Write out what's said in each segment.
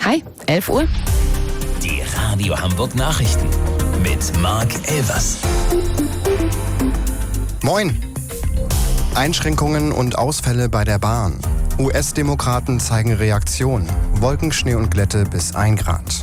Hi, 11 Uhr. Die Radio Hamburg Nachrichten mit Marc Elvers. Moin! Einschränkungen und Ausfälle bei der Bahn. US-Demokraten zeigen Reaktion. Wolkenschnee und Glätte bis 1 Grad.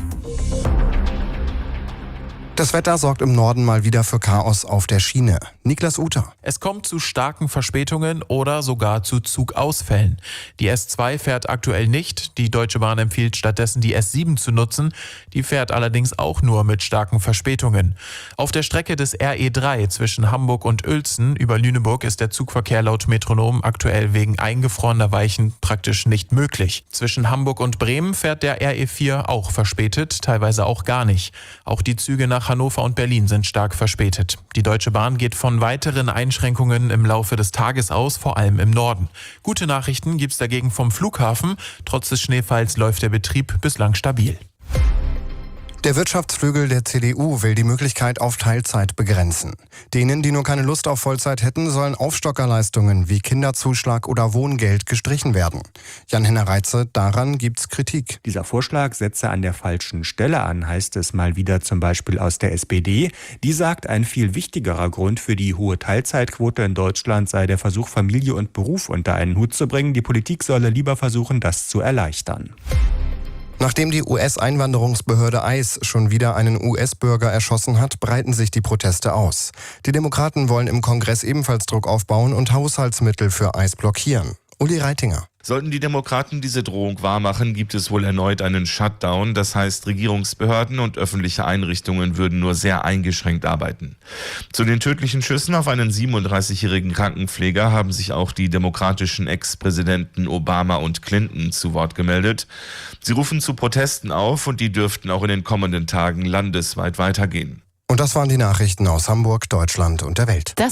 Das Wetter sorgt im Norden mal wieder für Chaos auf der Schiene. Niklas Uter. Es kommt zu starken Verspätungen oder sogar zu Zugausfällen. Die S2 fährt aktuell nicht. Die Deutsche Bahn empfiehlt stattdessen die S7 zu nutzen. Die fährt allerdings auch nur mit starken Verspätungen. Auf der Strecke des RE3 zwischen Hamburg und Uelzen über Lüneburg ist der Zugverkehr laut Metronom aktuell wegen eingefrorener Weichen praktisch nicht möglich. Zwischen Hamburg und Bremen fährt der RE4 auch verspätet, teilweise auch gar nicht. Auch die Züge nach Hannover und Berlin sind stark verspätet. Die Deutsche Bahn geht von weiteren Einschränkungen im Laufe des Tages aus, vor allem im Norden. Gute Nachrichten gibt's dagegen vom Flughafen. Trotz des Schneefalls läuft der Betrieb bislang stabil. Der Wirtschaftsflügel der CDU will die Möglichkeit auf Teilzeit begrenzen. Denen, die nur keine Lust auf Vollzeit hätten, sollen Aufstockerleistungen wie Kinderzuschlag oder Wohngeld gestrichen werden. Jan-Henner Reitze, daran gibt's Kritik. Dieser Vorschlag setze an der falschen Stelle an, heißt es mal wieder zum Beispiel aus der SPD. Die sagt, ein viel wichtigerer Grund für die hohe Teilzeitquote in Deutschland sei der Versuch, Familie und Beruf unter einen Hut zu bringen. Die Politik solle lieber versuchen, das zu erleichtern. Nachdem die US-Einwanderungsbehörde ICE schon wieder einen US-Bürger erschossen hat, breiten sich die Proteste aus. Die Demokraten wollen im Kongress ebenfalls Druck aufbauen und Haushaltsmittel für ICE blockieren. Uli Reitinger. Sollten die Demokraten diese Drohung wahrmachen, gibt es wohl erneut einen Shutdown. Das heißt, Regierungsbehörden und öffentliche Einrichtungen würden nur sehr eingeschränkt arbeiten. Zu den tödlichen Schüssen auf einen 37-jährigen Krankenpfleger haben sich auch die demokratischen Ex-Präsidenten Obama und Clinton zu Wort gemeldet. Sie rufen zu Protesten auf und die dürften auch in den kommenden Tagen landesweit weitergehen. Und das waren die Nachrichten aus Hamburg, Deutschland und der Welt.